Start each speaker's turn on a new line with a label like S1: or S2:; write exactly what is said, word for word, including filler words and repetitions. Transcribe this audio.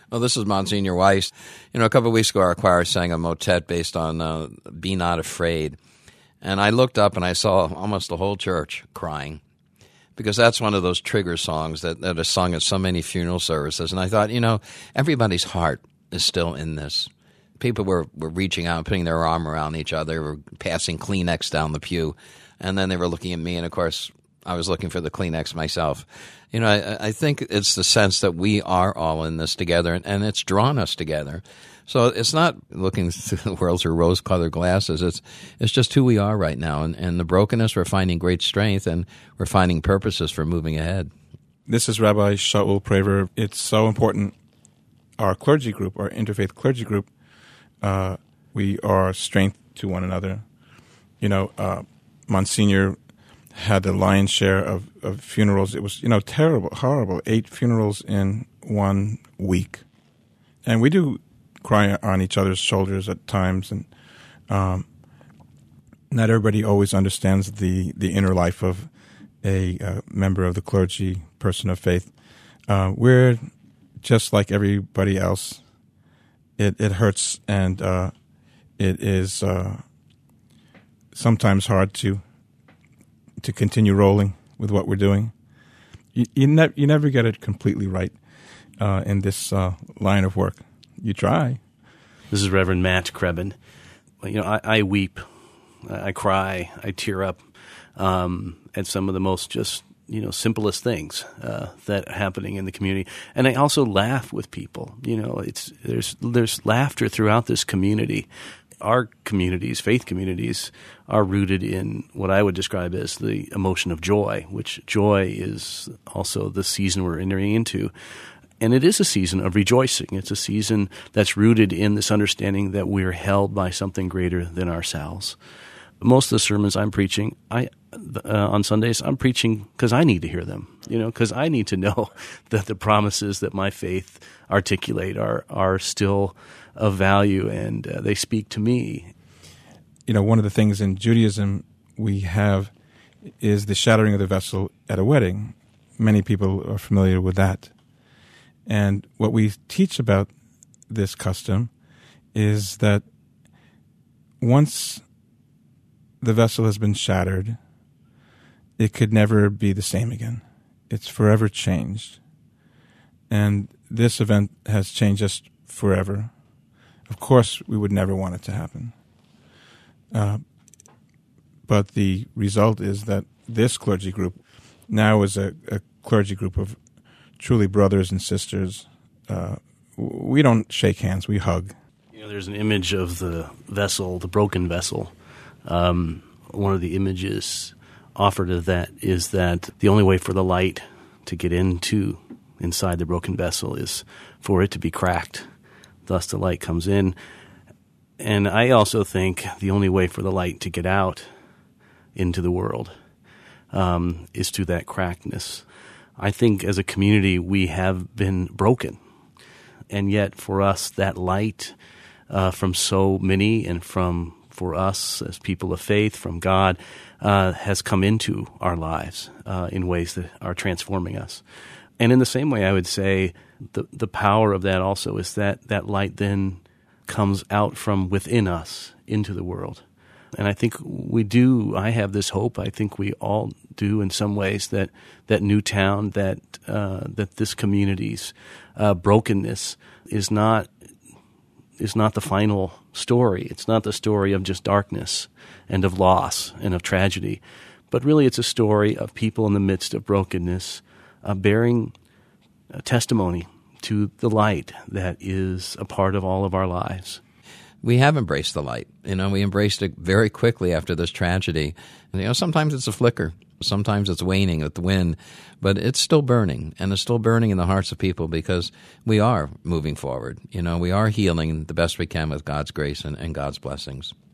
S1: Well, this is Monsignor Weiss. You know, a couple of weeks ago, our choir sang a motet based on uh, Be Not Afraid. And I looked up and I saw almost the whole church crying, because that's one of those trigger songs that, that are sung at so many funeral services. And I thought, you know, everybody's heart is still in this. People were, were reaching out, putting their arm around each other, were passing Kleenex down the pew. And then they were looking at me, and of course, I was looking for the Kleenex myself. You know, I, I think it's the sense that we are all in this together, and, and it's drawn us together. So it's not looking through the world through rose-colored glasses. It's it's just who we are right now. And, and the brokenness, we're finding great strength, and we're finding purposes for moving ahead.
S2: This is Rabbi Shaul Praver. It's so important. Our clergy group, our interfaith clergy group, uh, we are strength to one another. You know, uh, Monsignor had the lion's share of, of funerals. It was, you know, terrible, horrible. Eight funerals in one week. And we do cry on each other's shoulders at times. And um, not everybody always understands the, the inner life of a uh, member of the clergy, person of faith. Uh, we're just like everybody else. It, it hurts, and uh, it is uh, sometimes hard to to continue rolling with what we're doing. You you, ne- you never get it completely right uh, in this uh, line of work. You try.
S3: This is Reverend Matt Krebin. You know, I, I weep, I cry, I tear up um, at some of the most just you know simplest things uh, that are happening in the community, and I also laugh with people. You know, it's there's there's laughter throughout this community. Our communities, faith communities, are rooted in what I would describe as the emotion of joy, which joy is also the season we're entering into. And it is a season of rejoicing. It's a season that's rooted in this understanding that we're held by something greater than ourselves. Most of the sermons I'm preaching, I uh, on Sundays, I'm preaching because I need to hear them, you know, because I need to know that the promises that my faith articulate are are still of value, and uh, they speak to me.
S2: You know, one of the things in Judaism we have is the shattering of the vessel at a wedding. Many people are familiar with that. And what we teach about this custom is that once the vessel has been shattered, it could never be the same again. It's forever changed. And this event has changed us forever. Of course, we would never want it to happen. Uh, but the result is that this clergy group now is a, a clergy group of truly brothers and sisters. Uh, we don't shake hands, we hug.
S3: You know, there's an image of the vessel, the broken vessel. Um, one of the images offered of that is that the only way for the light to get into inside the broken vessel is for it to be cracked. Thus the light comes in. And I also think the only way for the light to get out into the world um, is through that crackedness. I think as a community we have been broken. And yet for us, that light uh, from so many and from for us as people of faith from God uh, has come into our lives uh, in ways that are transforming us. And in the same way, I would say the the power of that also is that that light then comes out from within us into the world. And I think we do, I have this hope, I think we all do in some ways, that that Newtown, that uh, that this community's uh, brokenness is not is not the final story. It's not the story of just darkness and of loss and of tragedy, but really it's a story of people in the midst of brokenness uh, bearing a testimony to the light that is a part of all of our lives.
S1: We have embraced the light. You know, we embraced it very quickly after this tragedy. You know, sometimes it's a flicker. Sometimes it's waning with the wind, but it's still burning, and it's still burning in the hearts of people because we are moving forward. You know, we are healing the best we can with God's grace and, and God's blessings.